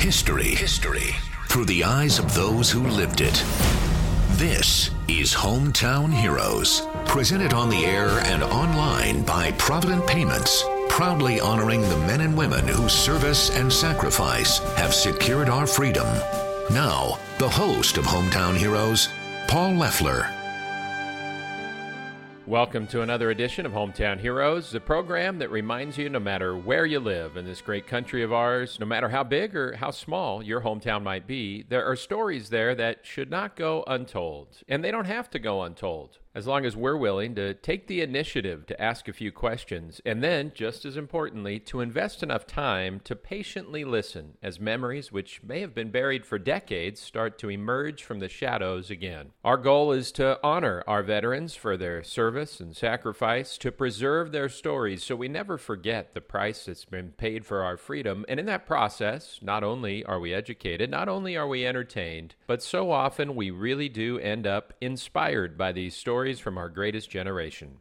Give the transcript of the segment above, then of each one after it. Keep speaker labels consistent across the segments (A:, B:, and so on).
A: History through the eyes of those who lived it. This is Hometown Heroes, presented on the air and online by Provident Payments, proudly honoring the men and women whose service and sacrifice have secured our freedom. Now, the host of Hometown Heroes, Paul Leffler.
B: Welcome to another edition of Hometown Heroes, the program that reminds you no matter where you live in this great country of ours, no matter how big or how small your hometown might be, there are stories there that should not go untold. And they don't have to go untold, as long as we're willing to take the initiative to ask a few questions, and then, just as importantly, to invest enough time to patiently listen as memories which may have been buried for decades start to emerge from the shadows again. Our goal is to honor our veterans for their service and sacrifice, to preserve their stories so we never forget the price that's been paid for our freedom, and in that process, not only are we educated, not only are we entertained, but so often we really do end up inspired by these stories from our greatest generation.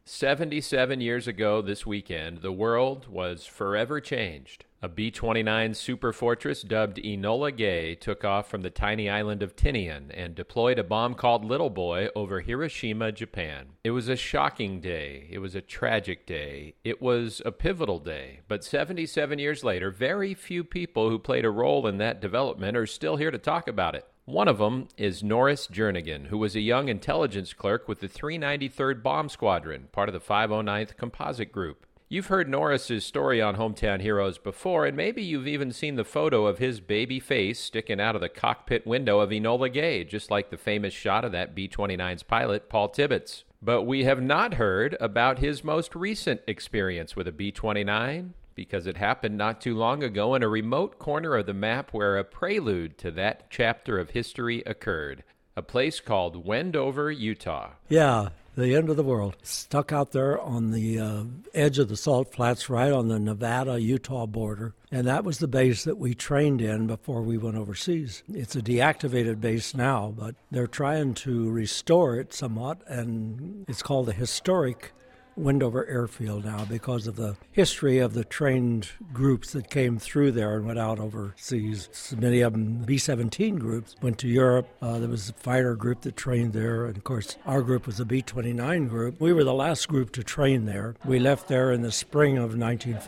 B: 77 years ago this weekend, the world was forever changed. A B-29 superfortress dubbed Enola Gay took off from the tiny island of Tinian and deployed a bomb called Little Boy over Hiroshima, Japan. It was a shocking day. It was a tragic day. It was a pivotal day. But 77 years later, very few people who played a role in that development are still here to talk about it. One of them is Norris Jernigan, who was a young intelligence clerk with the 393rd Bomb Squadron, part of the 509th Composite Group. You've heard Norris's story on Hometown Heroes before, and maybe you've even seen the photo of his baby face sticking out of the cockpit window of Enola Gay, just like the famous shot of that B-29's pilot, Paul Tibbets. But we have not heard about his most recent experience with a B-29, because it happened not too long ago in a remote corner of the map where a prelude to that chapter of history occurred, a place called Wendover, Utah.
C: Yeah, the end of the world. Stuck out there on the edge of the Salt Flats, right on the Nevada-Utah border. And that was the base that we trained in before we went overseas. It's a deactivated base now, but they're trying to restore it somewhat, and it's called the historic Wendover Airfield now because of the history of the trained groups that came through there and went out overseas. So many of them, B-17 groups, went to Europe. There was a fighter group that trained there, and of course our group was a B-29 group. We were the last group to train there. We left there in the spring of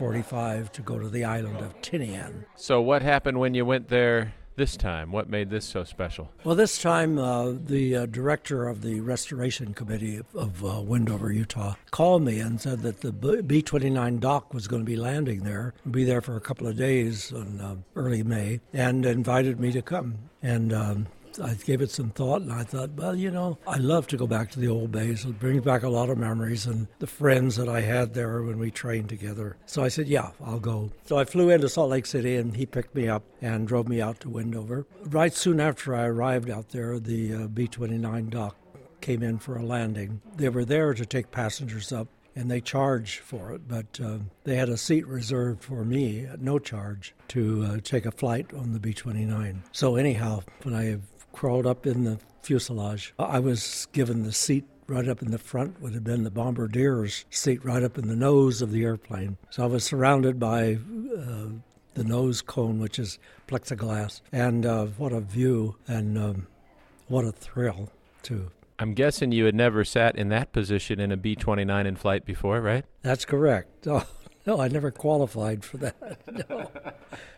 C: 1945 to go to the island of Tinian.
B: So what happened when you went there this time? What made this so special?
C: Well, this time, the director of the Restoration Committee of Wendover, Utah, called me and said that the B-29 dock was going to be landing there, be there for a couple of days in early May, and invited me to come. And I gave it some thought, and I thought, well, you know, I love to go back to the old base. It brings back a lot of memories and the friends that I had there when we trained together. So I said, yeah, I'll go. So I flew into Salt Lake City, and he picked me up and drove me out to Wendover. Right soon after I arrived out there, the B-29 dock came in for a landing. They were there to take passengers up, and they charged for it, but they had a seat reserved for me at no charge to take a flight on the B-29. So anyhow, when I crawled up in the fuselage, I was given the seat right up in the front, would have been the bombardier's seat right up in the nose of the airplane. So I was surrounded by the nose cone, which is plexiglass, and what a view and what a thrill, too.
B: I'm guessing you had never sat in that position in a B-29 in flight before, right?
C: That's correct. Oh, no, I never qualified for that.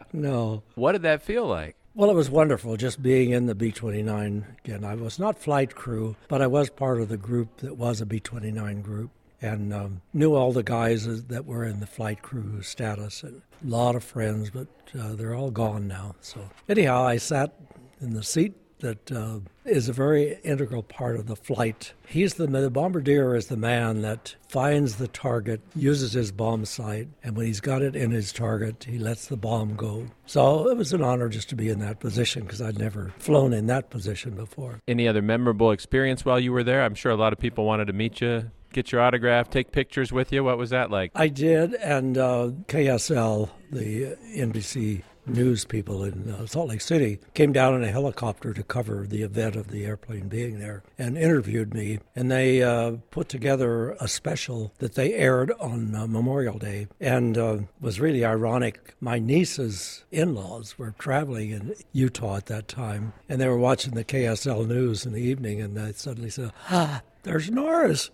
C: No.
B: What did that feel like?
C: Well, it was wonderful just being in the B-29 again. I was not flight crew, but I was part of the group that was a B-29 group and knew all the guys that were in the flight crew status. And a lot of friends, but they're all gone now. So anyhow, I sat in the seat that is a very integral part of the flight. The bombardier is the man that finds the target, uses his bomb sight, and when he's got it in his target, he lets the bomb go. So it was an honor just to be in that position because I'd never flown in that position before.
B: Any other memorable experience while you were there? I'm sure a lot of people wanted to meet you, get your autograph, take pictures with you. What was that like?
C: I did, and KSL, the NBC news people in Salt Lake City came down in a helicopter to cover the event of the airplane being there and interviewed me. And they put together a special that they aired on Memorial Day. And was really ironic. My niece's in-laws were traveling in Utah at that time, and they were watching the KSL news in the evening, and they suddenly said, there's Norris.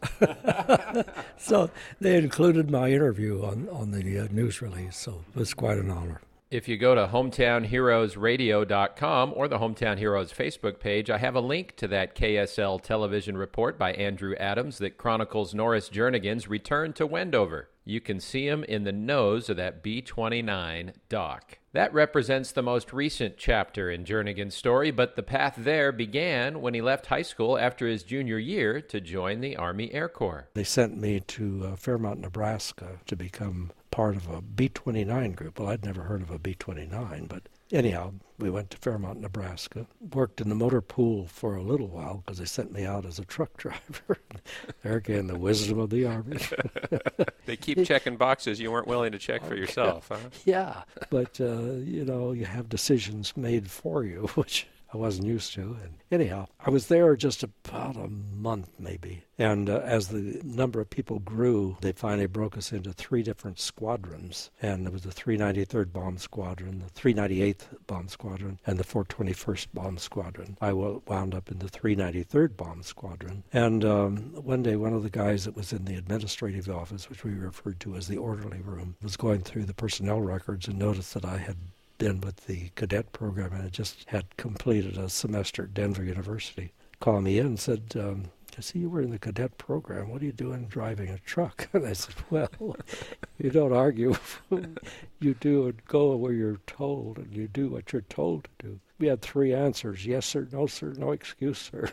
C: So they included my interview on the news release, so it was quite an honor.
B: If you go to hometownheroesradio.com or the Hometown Heroes Facebook page, I have a link to that KSL television report by Andrew Adams that chronicles Norris Jernigan's return to Wendover. You can see him in the nose of that B-29 Doc. That represents the most recent chapter in Jernigan's story, but the path there began when he left high school after his junior year to join the Army Air Corps.
C: They sent me to Fairmont, Nebraska to become part of a B-29 group. Well, I'd never heard of a B-29, but anyhow, we went to Fairmont, Nebraska, worked in the motor pool for a little while because they sent me out as a truck driver. There again, the wisdom of the Army.
D: They keep checking boxes you weren't willing to check for yourself, huh?
C: Yeah, but, you have decisions made for you, which I wasn't used to. And anyhow, I was there just about a month maybe. And as the number of people grew, they finally broke us into 3 different squadrons. And there was the 393rd Bomb Squadron, the 398th Bomb Squadron, and the 421st Bomb Squadron. I wound up in the 393rd Bomb Squadron. And one day, one of the guys that was in the administrative office, which we referred to as the orderly room, was going through the personnel records and noticed that I had been with the cadet program and I just had completed a semester at Denver University. Called me in and said, I see you were in the cadet program. What are you doing driving a truck? And I said, well, you don't argue. You do and go where you're told, and you do what you're told to do. We had 3 answers, yes sir, no excuse, sir.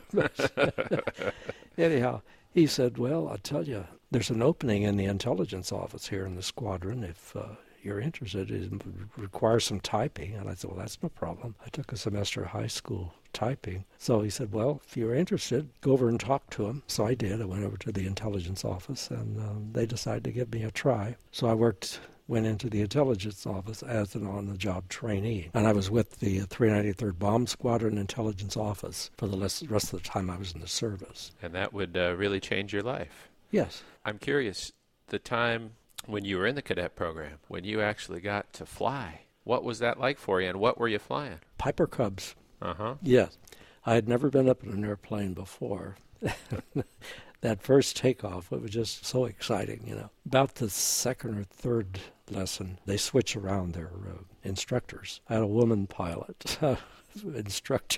C: Anyhow, he said, well, I'll tell you, there's an opening in the intelligence office here in the squadron if you're interested. It requires some typing. And I said, well, that's no problem. I took a semester of high school typing. So he said, well, if you're interested, go over and talk to him. So I did. I went over to the intelligence office, and they decided to give me a try. So I went into the intelligence office as an on-the-job trainee. And I was with the 393rd Bomb Squadron Intelligence Office for the rest of the time I was in the service.
D: And that would really change your life.
C: Yes.
D: I'm curious, the time when you were in the cadet program, when you actually got to fly, what was that like for you, and what were you flying?
C: Piper Cubs.
D: Uh-huh.
C: Yes. I had never been up in an airplane before. That first takeoff, it was just so exciting, About the second or third lesson, they switch around their instructors. I had a woman pilot instructor.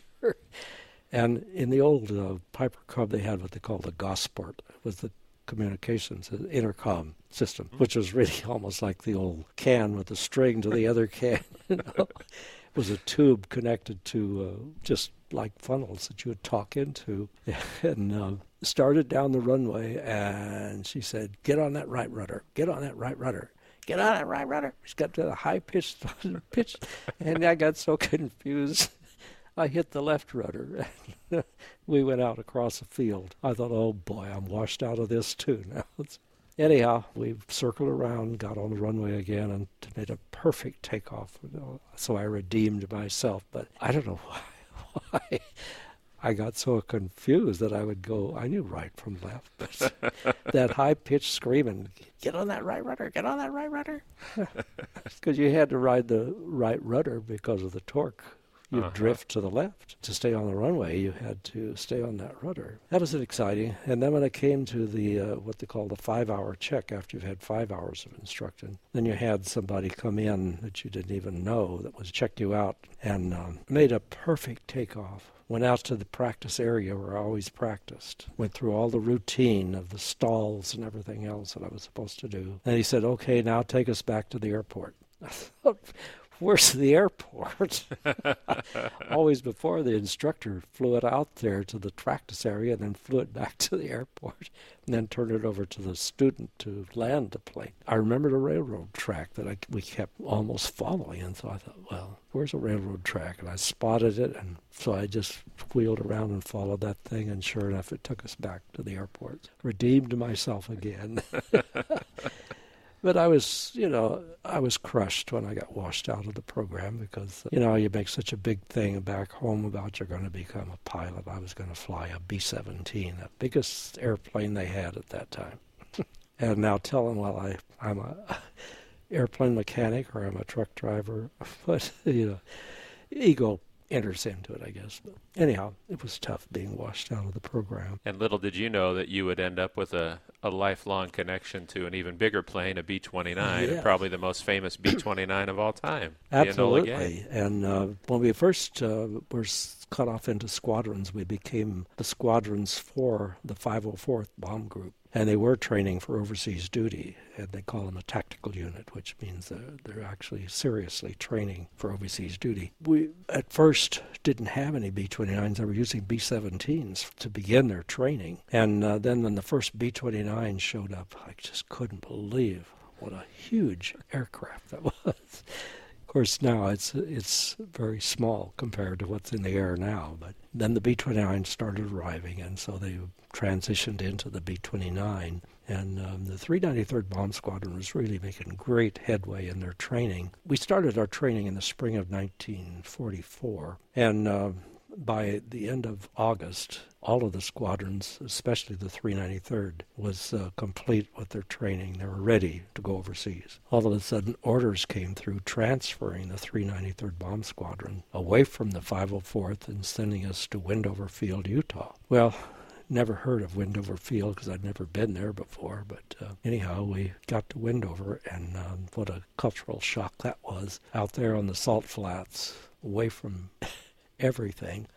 C: And in the old Piper Cub, they had what they called the Gosport. It was the communications, intercom system, which was really almost like the old can with a string to the other can. It was a tube connected to just like funnels that you would talk into. And started down the runway, and she said, get on that right rudder, get on that right rudder. Get on that right rudder. She's got to the high-pitched pitch, and I got so confused. I hit the left rudder. We went out across the field. I thought, oh boy, I'm washed out of this too now. Anyhow, we circled around, got on the runway again, and made a perfect takeoff. So I redeemed myself, but I don't know why. I got so confused that I would go, I knew right from left, but that high-pitched screaming, get on that right rudder, get on that right rudder. Because you had to ride the right rudder because of the torque. You'd drift to the left. To stay on the runway, you had to stay on that rudder. That was exciting. And then when it came to the what they call the 5-hour check, after you've had 5 hours of instruction, then you had somebody come in that you didn't even know that was checked you out and made a perfect takeoff. Went out to the practice area where I always practiced. Went through all the routine of the stalls and everything else that I was supposed to do. And he said, okay, now take us back to the airport. I thought, where's the airport? Always before, the instructor flew it out there to the practice area and then flew it back to the airport and then turned it over to the student to land the plane. I remembered a railroad track that we kept almost following, and so I thought, well, where's a railroad track? And I spotted it, and so I just wheeled around and followed that thing, and sure enough, it took us back to the airport. Redeemed myself again. But I was crushed when I got washed out of the program because, you make such a big thing back home about you're going to become a pilot. I was going to fly a B-17, the biggest airplane they had at that time. And now tell them, well, I'm a airplane mechanic or I'm a truck driver. But, ego enters into it, I guess. But anyhow, it was tough being washed out of the program.
D: And little did you know that you would end up with a lifelong connection to an even bigger plane, a B-29, and probably the most famous B-29 of all time.
C: Absolutely. And when we first were cut off into squadrons, we became the squadrons for the 504th Bomb Group. And they were training for overseas duty, and they call them a tactical unit, which means they're actually seriously training for overseas duty. We, at first, didn't have any B-29s. They were using B-17s to begin their training. And then when the first B-29 showed up, I just couldn't believe what a huge aircraft that was. Of course, now it's very small compared to what's in the air now. But then the B-29 started arriving, and so they transitioned into the B-29. And the 393rd Bomb Squadron was really making great headway in their training. We started our training in the spring of 1944, and by the end of August, all of the squadrons, especially the 393rd, was complete with their training. They were ready to go overseas. All of a sudden, orders came through transferring the 393rd Bomb Squadron away from the 504th and sending us to Wendover Field, Utah. Well, never heard of Wendover Field because I'd never been there before, but anyhow, we got to Wendover, and what a cultural shock that was. Out there on the salt flats, away from everything,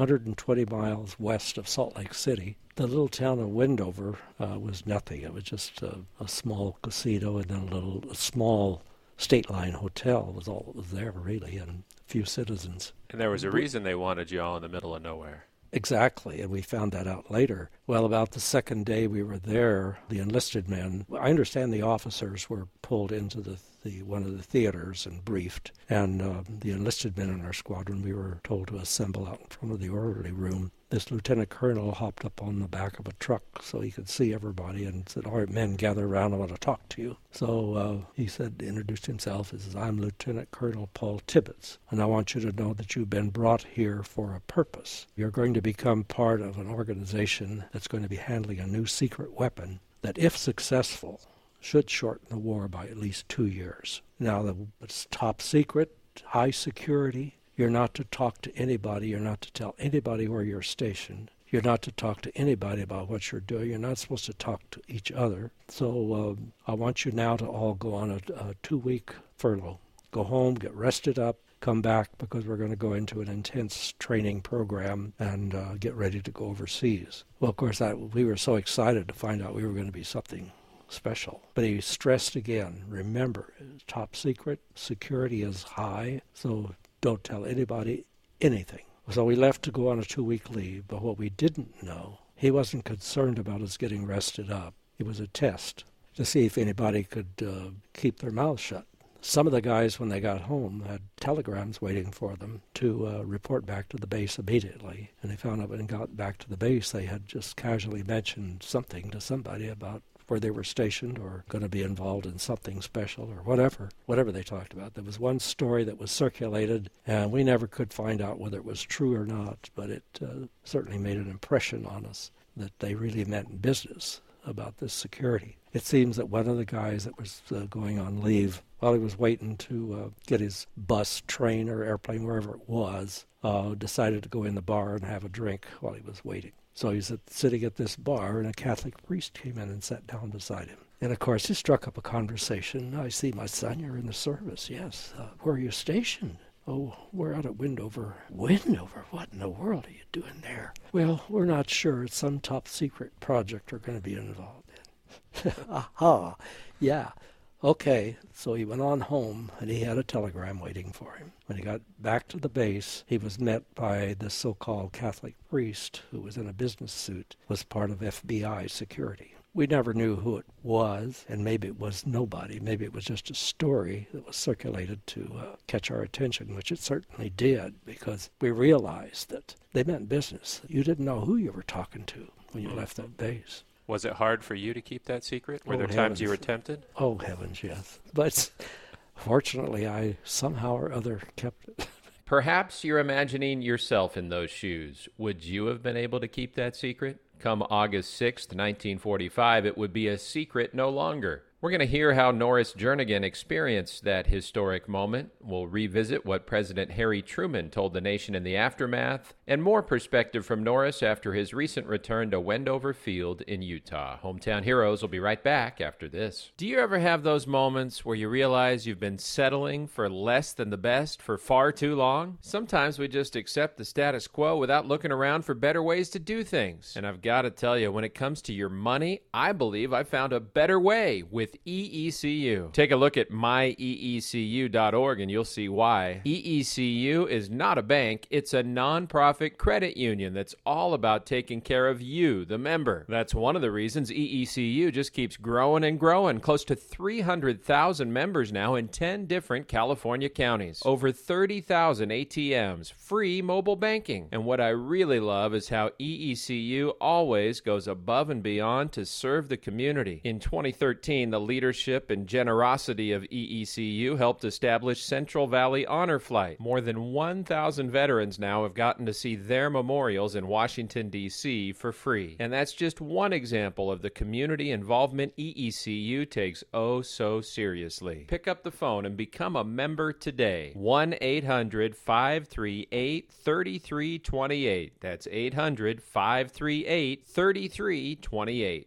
C: 120 miles west of Salt Lake City. The little town of Wendover was nothing. It was just a small casino and then a small State Line hotel was all that was there, really, and a few citizens.
D: And there was a reason they wanted you all in the middle of nowhere.
C: Exactly, and we found that out later. Well, about the second day we were there, the enlisted men, I understand the officers were pulled into one of the theaters and briefed, and the enlisted men in our squadron, we were told to assemble out in front of the orderly room. This lieutenant colonel hopped up on the back of a truck so he could see everybody and said, "All right, men, gather around, I want to talk to you." So he said, introduced himself, he says, "I'm Lieutenant Colonel Paul Tibbets, and I want you to know that you've been brought here for a purpose. You're going to become part of an organization that's going to be handling a new secret weapon that, if successful, should shorten the war by at least 2 years. Now, it's top secret, high security. You're not to talk to anybody. You're not to tell anybody where you're stationed. You're not to talk to anybody about what you're doing. You're not supposed to talk to each other. So I want you now to all go on a 2-week furlough. Go home, get rested up, come back, because we're going to go into an intense training program and get ready to go overseas." Well, of course, we were so excited to find out we were going to be something special. But he stressed again, remember, top secret, security is high, so don't tell anybody anything. So we left to go on a 2-week leave, but what we didn't know, he wasn't concerned about us getting rested up. It was a test to see if anybody could keep their mouths shut. Some of the guys, when they got home, had telegrams waiting for them to report back to the base immediately. And they found out when they got back to the base, they had just casually mentioned something to somebody about where they were stationed or going to be involved in something special or whatever they talked about. There was one story that was circulated, and we never could find out whether it was true or not, but it certainly made an impression on us that they really meant business about this security. It seems that one of the guys that was going on leave, while he was waiting to get his bus, train, or airplane, wherever it was, decided to go in the bar and have a drink while he was waiting. So he's sitting at this bar, and a Catholic priest came in and sat down beside him. And, of course, he struck up a conversation. "I see, my son, you're in the service." "Yes." "Where are you stationed?" "Oh, we're out at Wendover." "Wendover? What in the world are you doing there?" "Well, we're not sure. It's some top-secret project we're going to be involved in." Aha, yeah. Okay, so he went on home, and he had a telegram waiting for him. When he got back to the base, he was met by the so-called Catholic priest, who was in a business suit, was part of FBI security. We never knew who it was, and maybe it was nobody. Maybe it was just a story that was circulated to catch our attention, which it certainly did, because we realized that they meant business. You didn't know who you were talking to when you left that base.
D: Was it hard for you to keep that secret? Were there times
C: heavens.
D: you were tempted?
C: Oh, heavens, yes. But fortunately, I somehow or other kept it.
B: Perhaps you're imagining yourself in those shoes. Would you have been able to keep that secret? Come August 6th, 1945, it would be a secret no longer. We're going to hear how Norris Jernigan experienced that historic moment. We'll revisit what President Harry Truman told the nation in the aftermath, and more perspective from Norris after his recent return to Wendover Field in Utah. Hometown Heroes will be right back after this. Do you ever have those moments where you realize you've been settling for less than the best for far too long? Sometimes we just accept the status quo without looking around for better ways to do things. And I've got to tell you, when it comes to your money, I believe I found a better way with EECU. Take a look at myeecu.org and you'll see why. EECU is not a bank, it's a nonprofit credit union that's all about taking care of you, the member. That's one of the reasons EECU just keeps growing and growing. Close to 300,000 members now in 10 different California counties. Over 30,000 ATMs, free mobile banking. And what I really love is how EECU always goes above and beyond to serve the community. In 2013, the leadership and generosity of EECU helped establish Central Valley Honor Flight. More than 1,000 veterans now have gotten to see their memorials in Washington, D.C. for free. And that's just one example of the community involvement EECU takes oh so seriously. Pick up the phone and become a member today. 1-800-538-3328. That's 800-538-3328.